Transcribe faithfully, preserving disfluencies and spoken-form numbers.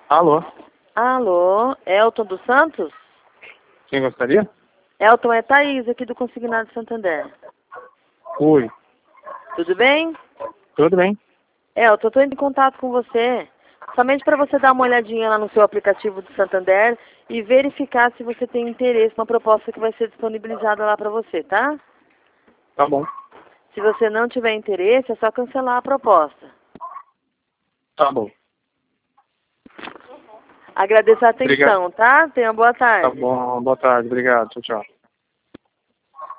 Alô? Alô, Elton dos Santos? Quem gostaria? Elton, é Thaís, aqui do Consignado Santander. Oi. Tudo bem? Tudo bem? Elton, eu estou em contato com você, somente para você dar uma olhadinha lá no seu aplicativo do Santander e verificar se você tem interesse na proposta que vai ser disponibilizada lá para você, tá? Tá bom. Se você não tiver interesse, é só cancelar a proposta. Tá bom. Agradeço a Obrigado. atenção, tá? Tenha uma boa Tá tarde. bom. Boa tarde. Obrigado. Tchau, tchau.